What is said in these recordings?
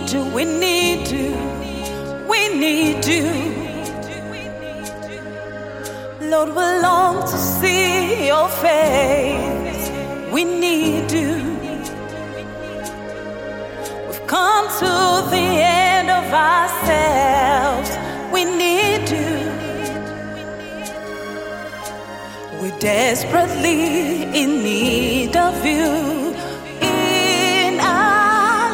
need you. Lord, we long to see your face. We need you. We've come to the end of ourselves. We need you. We're desperately in need of you in our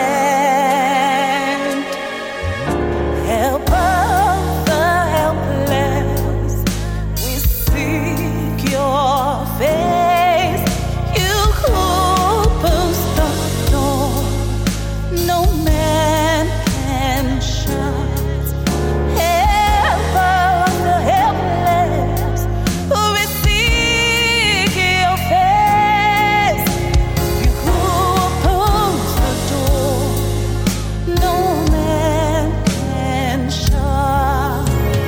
land. Help us, the helpless. We seek your face. You open the door no man can shut. Help us, the helpless. We seek your face. You open the door no man can shut.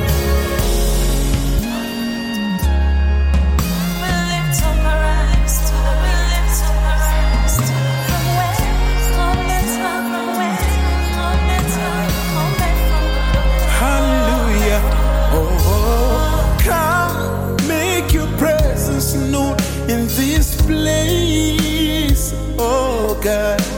We lift up our eyes to the from where? From the top, from where? From the top, from where? From the Lord. Hallelujah. Oh, come, make your presence known in this place. Oh, God.